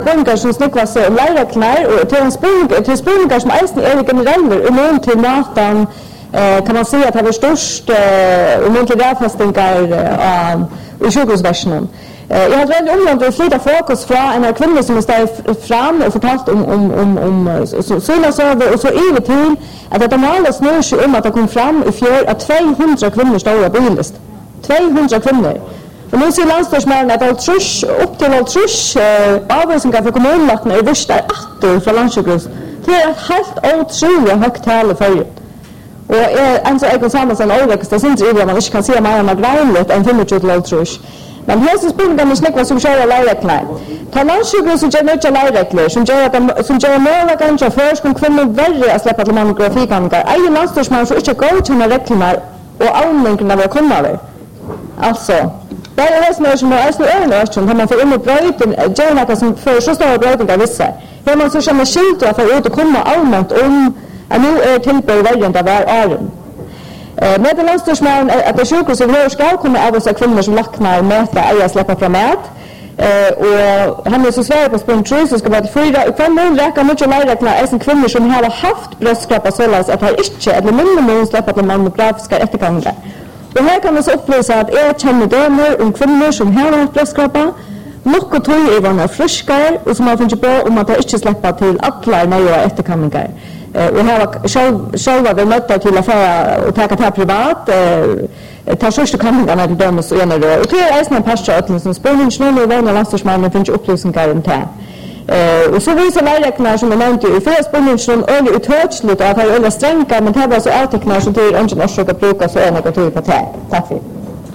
Spurningar som snakkas om lærreknar, og til spurningar som eisen generelle, mån til matan, kan man säga att det var störst muntliga rävfästingar i sjukhusversionen. Jag hade väldigt området att flytta fokus från en kvinna som stod fram och fortalt om sina söver och så över till att det normala snurrar sig om att det kom fram i fjör att 200 kvinnor stod på bildlist. 200 kvinnor. Och nu ser landstingsmännen att upp till 30 avvisningar för kommunlagna är värsta 8 från landsjukhus. Det är ett helt otroligt högt tal för och en så egen sammansättning årväxt, det syns ju att man inte kan se mer än grönligt än 25-30. Men hälsa spurningar snäckva som kör lärreklar. Ta landsjukhus som gör nya lärreklar, som gör några gånger förskon kvinnor värre att släppa till mammografigangar. Egen landstingsman så inte godkänna reklarna och anläggningarna var komma över. Alltså, det är det som är som är överlöst, när man får in i bröten, gör något som för så stora brötningar vissa. Här man så känner skyltar för att komma allmänt om att nu är tillbörd värjande av åren. Med det landstingsmännen att det sjukhus i ska kunna avvisa kvinnor som lacknar, mäta, eja, släppa fram mät. Och han är så svär på spån 3 så ska vara till 4. Kvinnor räcker mycket lärreklar är som kvinnor som har haft bröstkroppar således att har inte eller minimum släppa till mammografiska eftergångar. Och här kan man så upplysa att jag känner dömer om kvinnor som har haft bröstkroppar. Något tog är vanliga friskar och som har funnit bra om att det inte släppa till alla nya eftergångar. Och här var själva vi mötte till att föra och täcka till privat ta första kammingarna till dömes och ena då. Och det är en pastor som spårningsnål och vänner landstingsmännen finns upplysningar om det. Och så visar lärreknar som jag nämnde i förra spårningsnål över uthörtsligt och att det är över stränga men det var så avtecknar så det är inte orsök att bruka så är något på det. Tack för